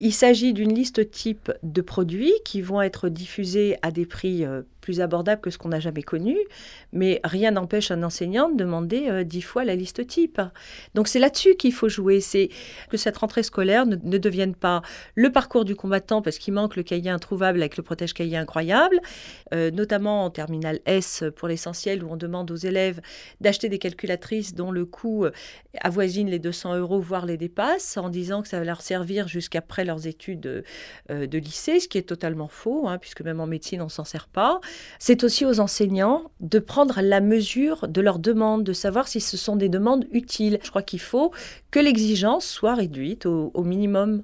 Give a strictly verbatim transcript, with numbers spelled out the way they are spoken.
Il s'agit d'une liste type de produits qui vont être diffusés à des prix euh, plus abordables que ce qu'on n'a jamais connu, mais rien n'empêche un enseignant de demander euh, dix fois la liste type. Donc c'est là-dessus qu'il faut jouer, c'est que cette rentrée scolaire ne, ne devienne pas le parcours du combattant parce qu'il manque le cahier introuvable avec le protège-cahier incroyable, euh, notamment en terminale S pour l'essentiel où on demande aux élèves d'acheter des calculatrices dont le coût avoisine les deux cents euros, voire les dépasse, en disant que ça va leur servir jusqu'après leurs études euh, de lycée, ce qui est totalement faux, hein, puisque même en médecine, on ne s'en sert pas. C'est aussi aux enseignants de prendre la mesure de leurs demandes, de savoir si ce sont des demandes utiles. Je crois qu'il faut que l'exigence soit réduite au, au minimum.